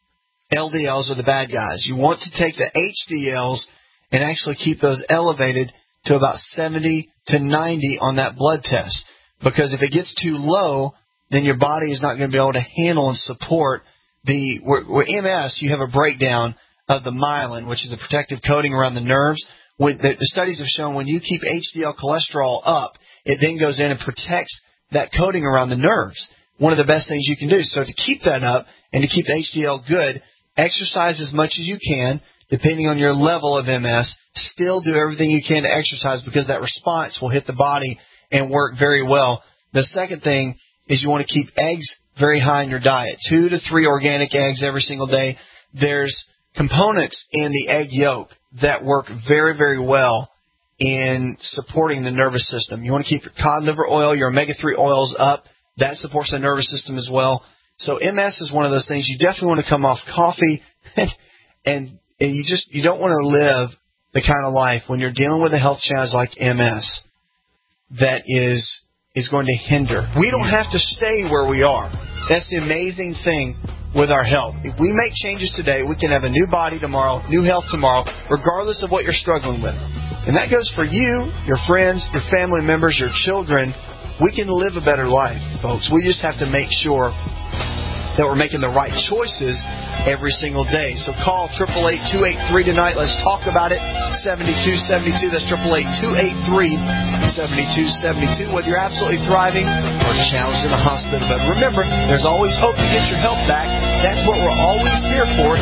L D Ls are the bad guys. You want to take the H D Ls and actually keep those elevated to about seventy to ninety on that blood test. Because if it gets too low, then your body is not going to be able to handle and support the, where, where M S, you have a breakdown of the myelin, which is a protective coating around the nerves. With the, the studies have shown when you keep H D L cholesterol up, it then goes in and protects that coating around the nerves. One of the best things you can do. So to keep that up and to keep the H D L good, exercise as much as you can, depending on your level of M S. Still do everything you can to exercise because that response will hit the body and work very well. The second thing is you want to keep eggs very high in your diet. Two to three organic eggs every single day. There's components in the egg yolk that work very, very well in supporting the nervous system. You want to keep your cod liver oil, your omega three oils up. That supports the nervous system as well. So M S is one of those things you definitely want to come off coffee and and, and you just you don't want to live the kind of life when you're dealing with a health challenge like M S that is is going to hinder. We don't have to stay where we are. That's the amazing thing with our health. If we make changes today, we can have a new body tomorrow, new health tomorrow, regardless of what you're struggling with. And that goes for you, your friends, your family members, your children. We can live a better life, folks. We just have to make sure that we're making the right choices every single day. So call eight eight eight, two eight three tonight. Let's talk about it. seven two seven two. That's eight eight eight, two eight three, seven two seven two. Whether you're absolutely thriving or challenged in the hospital. But remember, there's always hope to get your health back. That's what we're always here for.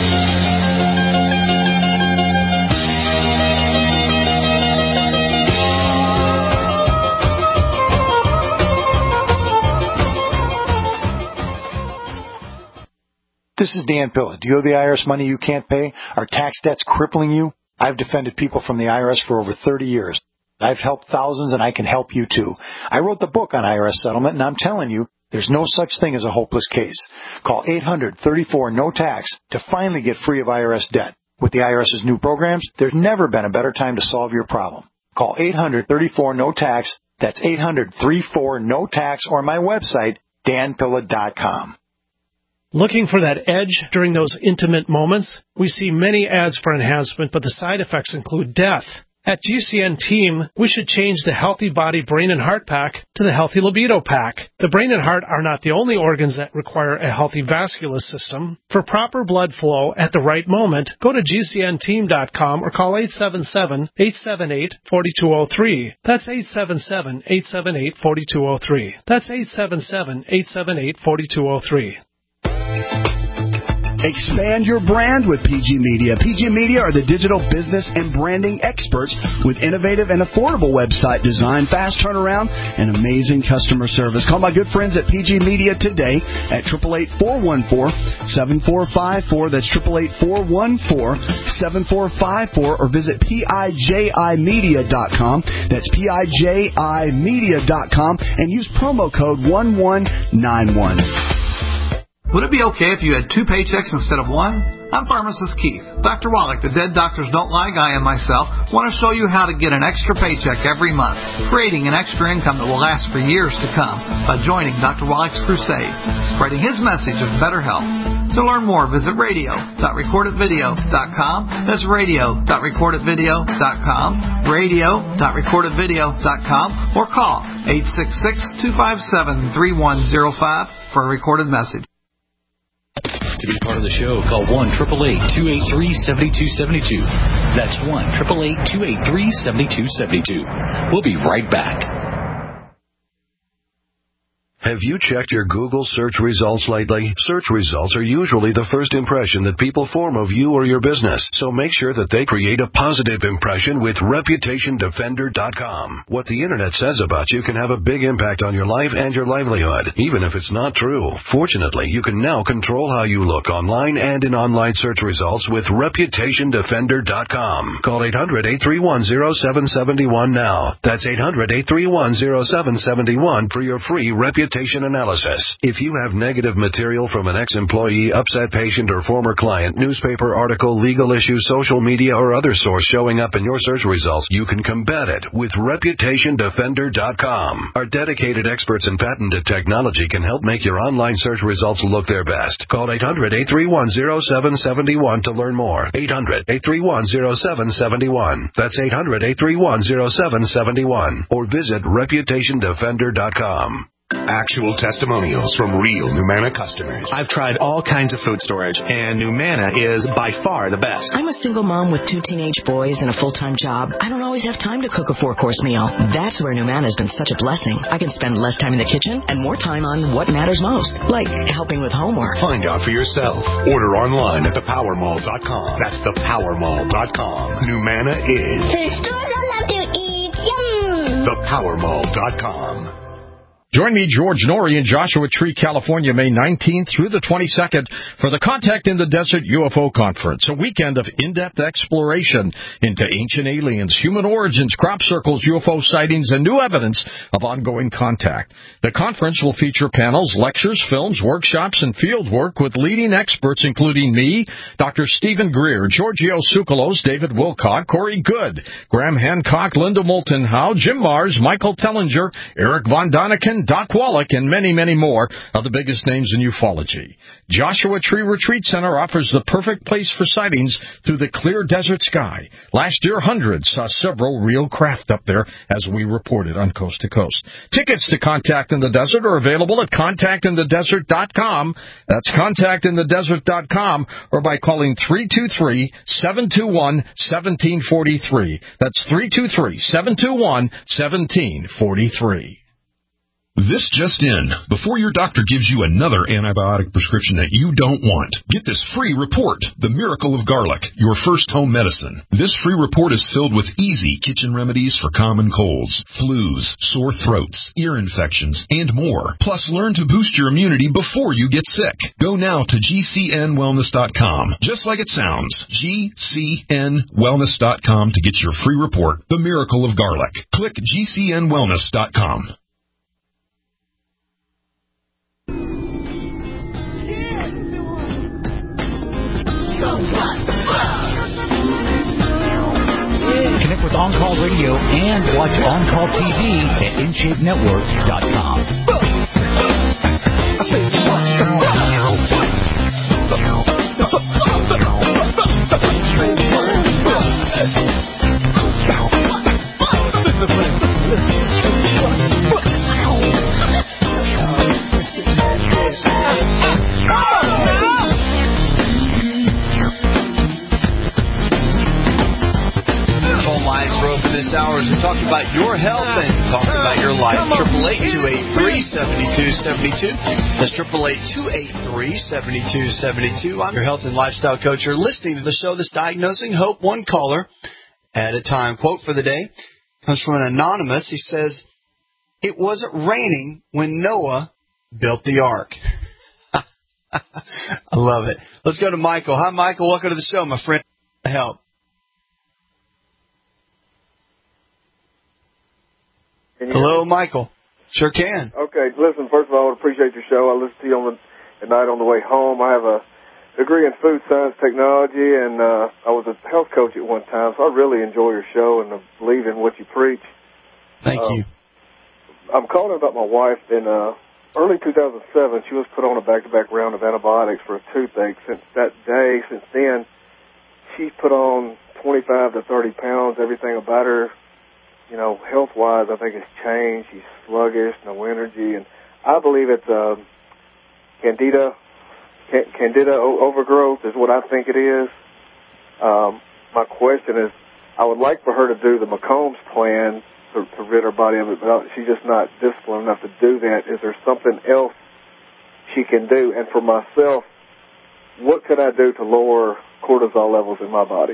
This is Dan Pilla. Do you owe the I R S money you can't pay? Are tax debts crippling you? I've defended people from the I R S for over thirty years. I've helped thousands, and I can help you too. I wrote the book on I R S settlement, and I'm telling you, there's no such thing as a hopeless case. Call eight hundred, thirty-four, no tax to finally get free of I R S debt. With the IRS's new programs, there's never been a better time to solve your problem. Call eight hundred, thirty-four, no tax. That's eight hundred, thirty-four, no tax, or my website, dan pilla dot com. Looking for that edge during those intimate moments? We see many ads for enhancement, but the side effects include death. At G C N Team, we should change the Healthy Body Brain and Heart Pack to the Healthy Libido Pack. The brain and heart are not the only organs that require a healthy vascular system. For proper blood flow at the right moment, go to G C N team dot com or call eight seven seven, eight seven eight, four two zero three. That's eight seven seven, eight seven eight, four two zero three. That's eight seven seven, eight seven eight, four two zero three. Expand your brand with P G Media. P G Media are the digital business and branding experts with innovative and affordable website design, fast turnaround, and amazing customer service. Call my good friends at P G Media today at eight eight eight, four one four, seven four five four. That's eight eight eight, four one four, seven four five four, or visit P I J I media dot com. That's P I J I media dot com and use promo code one one nine one. Would it be okay if you had two paychecks instead of one? I'm Pharmacist Keith. Doctor Wallach, the Dead Doctors Don't Lie guy, and myself want to show you how to get an extra paycheck every month, creating an extra income that will last for years to come by joining Doctor Wallach's crusade, spreading his message of better health. To learn more, visit radio dot record it video dot com. That's radio dot record it video dot com, radio dot record it video dot com, or call eight six six, two five seven, three one zero five for a recorded message. To be part of the show, call one eight eight eight, two eight three, seven two seven two. That's one eight eight eight, two eight three, seven two seven two. We'll be right back. Have you checked your Google search results lately? Search results are usually the first impression that people form of you or your business, so make sure that they create a positive impression with reputation defender dot com. What the Internet says about you can have a big impact on your life and your livelihood, even if it's not true. Fortunately, you can now control how you look online and in online search results with reputation defender dot com. Call eight hundred, eight three one, zero seven seven one now. That's eight hundred, eight three one, zero seven seven one for your free reputation analysis. If you have negative material from an ex-employee, upset patient, or former client, newspaper article, legal issue, social media, or other source showing up in your search results, you can combat it with reputation defender dot com. Our dedicated experts in patented technology can help make your online search results look their best. Call eight hundred, eight three one, zero seven seven one to learn more. eight hundred, eight three one, zero seven seven one. That's eight hundred, eight three one, zero seven seven one. Or visit reputation defender dot com. Actual testimonials from real Numanna customers. I've tried all kinds of food storage, and Numanna is by far the best. I'm a single mom with two teenage boys and a full-time job. I don't always have time to cook a four-course meal. That's where Numanna has been such a blessing. I can spend less time in the kitchen and more time on what matters most, like helping with homework. Find out for yourself. Order online at the power mall dot com. That's the power mall dot com. Numanna is the stores I love to eat. Yum! the power mall dot com. Join me, George Norrie, in Joshua Tree, California, May nineteenth through the twenty-second for the Contact in the Desert U F O Conference, a weekend of in-depth exploration into ancient aliens, human origins, crop circles, U F O sightings, and new evidence of ongoing contact. The conference will feature panels, lectures, films, workshops, and field work with leading experts, including me, Doctor Stephen Greer, Giorgio Tsoukalos, David Wilcock, Corey Good, Graham Hancock, Linda Moulton Howe, Jim Mars, Michael Tellinger, Eric Von Daniken, Doc Wallach, and many, many more of the biggest names in ufology. Joshua Tree Retreat Center offers the perfect place for sightings through the clear desert sky. Last year, hundreds saw several real craft up there, as we reported on Coast to Coast. Tickets to Contact in the Desert are available at contact in the desert dot com. That's contact in the desert dot com, or by calling three two three, seven two one, one seven four three. That's three two three, seven two one, one seven four three. This just in. Before your doctor gives you another antibiotic prescription that you don't want, get this free report, The Miracle of Garlic, your first home medicine. This free report is filled with easy kitchen remedies for common colds, flus, sore throats, ear infections, and more. Plus, learn to boost your immunity before you get sick. Go now to G C N wellness dot com. Just like it sounds, G C N wellness dot com to get your free report, The Miracle of Garlic. Click G C N wellness dot com. Connect with On Call Radio and watch On Call T V at in shape network dot com. This hour as we talk about your health and talk about your life. Triple eight two eight three seventy two seventy two. That's triple eight two eight three seventy two seventy two. I'm your health and lifestyle coach. You're listening to the show that's diagnosing hope one caller at a time. Quote for the day comes from an anonymous. He says, "It wasn't raining when Noah built the ark." I love it. Let's go to Michael. Hi, Michael. Welcome to the show, my friend. Help. Hello, Michael. Sure can. Okay, listen, first of all, I would appreciate your show. I listen to you on the, at night on the way home. I have a degree in food science technology, and uh, I was a health coach at one time, so I really enjoy your show and I believe in what you preach. Thank uh, you. I'm calling about my wife. In uh, early two thousand seven, she was put on a back-to-back round of antibiotics for a toothache. Since that day, since then, she's put on twenty-five to thirty pounds. Everything about her, you know, health-wise, I think it's changed. She's sluggish, no energy, and I believe it's uh, candida, can, candida overgrowth is what I think it is. Um, my question is, I would like for her to do the McCombs plan to, to rid her body of it, but she's just not disciplined enough to do that. Is there something else she can do? And for myself, what could I do to lower cortisol levels in my body?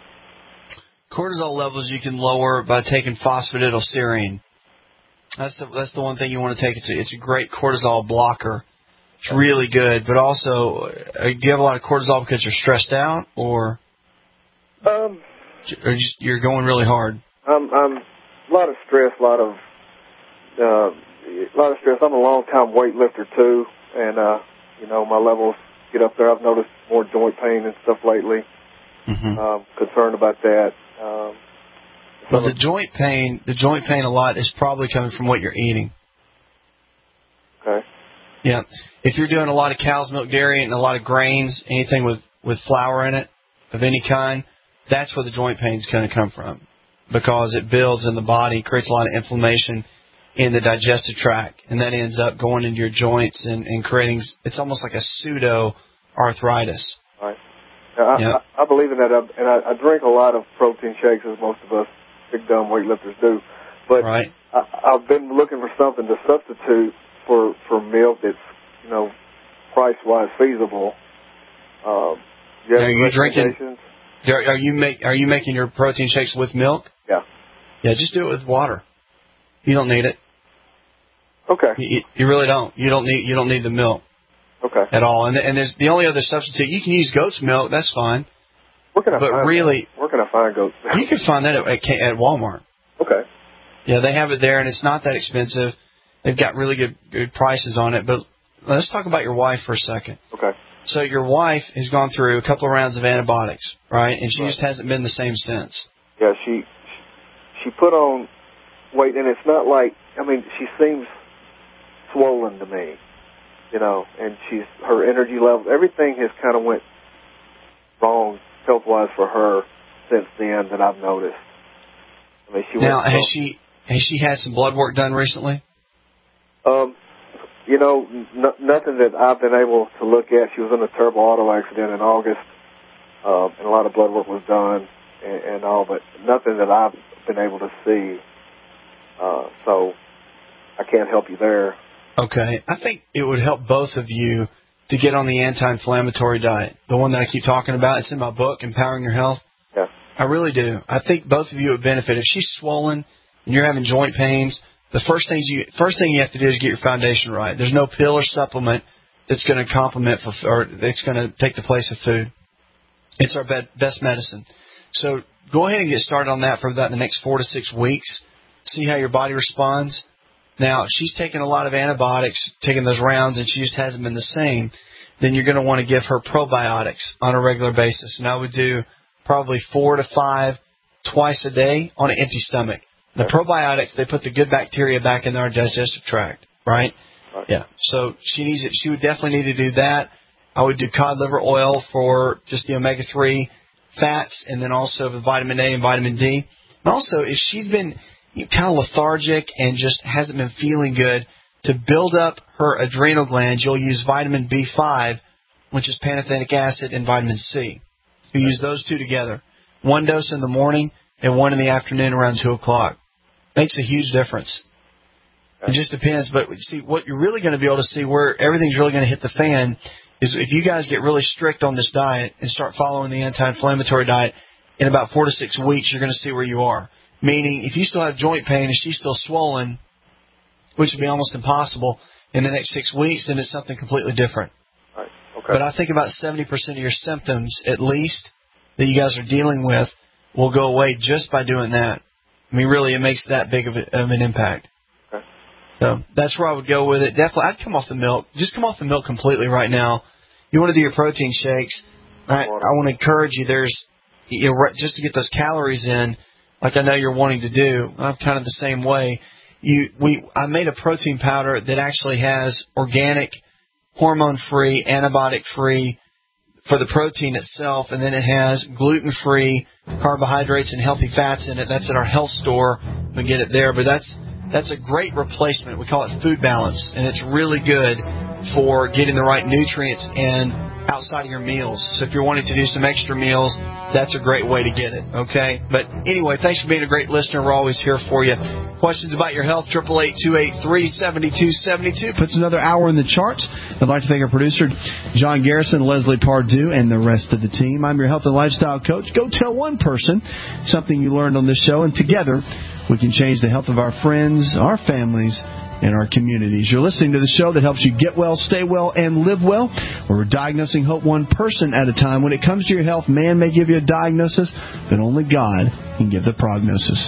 Cortisol levels you can lower by taking phosphatidylserine. That's the that's the one thing you want to take. It's a, it's a great cortisol blocker. It's really good. But also, uh, do you have a lot of cortisol because you're stressed out, or um, or just, you're going really hard? I'm I'm a lot of stress, a lot of uh, a lot of stress. I'm a long time weightlifter too, and uh, you know my levels get up there. I've noticed more joint pain and stuff lately. Mm-hmm. Um, concerned about that. Um, well, the joint pain, the joint pain a lot is probably coming from what you're eating. Okay. Yeah. If you're doing a lot of cow's milk dairy and a lot of grains, anything with, with flour in it of any kind, that's where the joint pain is going to come from, because it builds in the body, creates a lot of inflammation in the digestive tract, and that ends up going into your joints and, and creating, it's almost like a pseudo arthritis. Right. I, yeah. I, I believe in that, and I, I drink a lot of protein shakes, as most of us big dumb weightlifters do. But right. I, I've been looking for something to substitute for for milk that's, you know, price wise feasible. Um, you are you drinking? Are, are you make Are you making your protein shakes with milk? Yeah. Yeah, just do it with water. You don't need it. Okay. You, you really don't. You don't need You don't need the milk. Okay. At all, and and there's the only other substitute you can use goat's milk. That's fine. Where can I but find really, that? Where can I find goat's milk? You can find that at, at Walmart. Okay. Yeah, they have it there, and it's not that expensive. They've got really good good prices on it. But let's talk about your wife for a second. Okay. So your wife has gone through a couple of rounds of antibiotics, right? And she right. just hasn't been the same since. Yeah, she she put on weight, and it's not like, I mean, she seems swollen to me. You know, and she's, her energy levels, everything has kind of went wrong health-wise for her since then that I've noticed. I mean, she now, went has she has she had some blood work done recently? Um, you know, n- nothing that I've been able to look at. She was in a terrible auto accident in August, uh, and a lot of blood work was done and, and all, but nothing that I've been able to see. Uh, so I can't help you there. Okay. I think it would help both of you to get on the anti-inflammatory diet, the one that I keep talking about. It's in my book, Empowering Your Health. Yeah. I really do. I think both of you would benefit. If she's swollen and you're having joint pains, the first things you first thing you have to do is get your foundation right. There's no pill or supplement that's going to complement for, or that's going to take the place of food. It's our best medicine. So go ahead and get started on that for about the next four to six weeks. See how your body responds. Now, if she's taking a lot of antibiotics, taking those rounds, and she just hasn't been the same, then you're going to want to give her probiotics on a regular basis. And I would do probably four to five twice a day on an empty stomach. The probiotics, they put the good bacteria back in our digestive tract, right? Right. Yeah. So she needs it. She would definitely need to do that. I would do cod liver oil for just the omega three fats, and then also the vitamin A and vitamin D. And also, if she's been kind of lethargic and just hasn't been feeling good, to build up her adrenal glands, you'll use vitamin B five, which is pantothenic acid, and vitamin C. You use those two together. One dose in the morning and one in the afternoon around two o'clock. Makes a huge difference. It just depends. But see, what you're really going to be able to see where everything's really going to hit the fan is if you guys get really strict on this diet and start following the anti-inflammatory diet, in about four to six weeks, you're going to see where you are. Meaning, if you still have joint pain and she's still swollen, which would be almost impossible in the next six weeks, then it's something completely different. Right. Okay. But I think about seventy percent of your symptoms, at least, that you guys are dealing with will go away just by doing that. I mean, really, it makes that big of, a, of an impact. Okay. So that's where I would go with it. Definitely, I'd come off the milk. Just come off the milk completely right now. You want to do your protein shakes. I, I want to encourage you. There's, you know, just to get those calories in, like I know you're wanting to do. I'm kind of the same way. You, we, I made a protein powder that actually has organic, hormone-free, antibiotic-free for the protein itself, and then it has gluten-free carbohydrates and healthy fats in it. That's at our health store. We get it there, but that's that's a great replacement. We call it Food Balance, and it's really good for getting the right nutrients and outside of your meals. So if you're wanting to do some extra meals, that's a great way to get it, okay? But anyway, thanks for being a great listener. We're always here for you. Questions about your health, eight eight eight, two eight three, seven two seven two. Puts another hour in the charts. I'd like to thank our producer, John Garrison, Leslie Pardue, and the rest of the team. I'm your health and lifestyle coach. Go tell one person something you learned on this show, and together we can change the health of our friends, our families, and our communities. You're listening to the show that helps you get well, stay well, and live well. We're diagnosing hope one person at a time. When it comes to your health, man may give you a diagnosis, but only God can give the prognosis.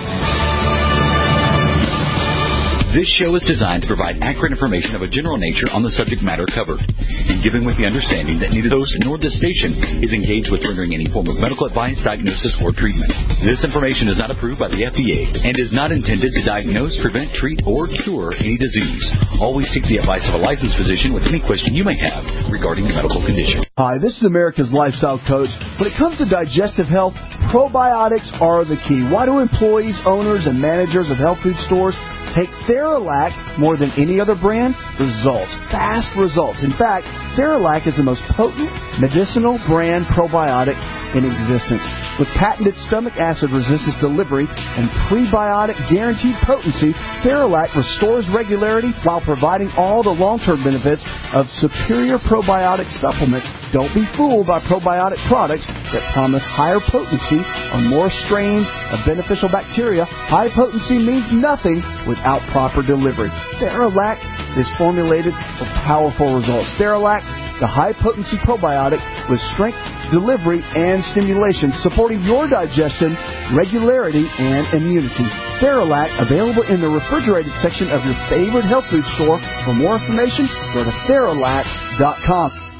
This show is designed to provide accurate information of a general nature on the subject matter covered, and given with the understanding that neither host nor this station is engaged with rendering any form of medical advice, diagnosis, or treatment. This information is not approved by the F D A and is not intended to diagnose, prevent, treat, or cure any disease. Always seek the advice of a licensed physician with any question you may have regarding a medical condition. Hi, this is America's Lifestyle Coach. When it comes to digestive health, probiotics are the key. Why do employees, owners, and managers of health food stores take Theralac more than any other brand? Results. Fast results. In fact, Theralac is the most potent medicinal brand probiotic in existence. With patented stomach acid resistance delivery and prebiotic guaranteed potency, Theralac restores regularity while providing all the long-term benefits of superior probiotic supplements. Don't be fooled by probiotic products that promise higher potency on more strains of beneficial bacteria. High potency means nothing without proper delivery. Theralac is formulated for powerful results. Theralac, the high-potency probiotic with strength, delivery, and stimulation, supporting your digestion, regularity, and immunity. Theralac, available in the refrigerated section of your favorite health food store. For more information, go to Theralac dot com.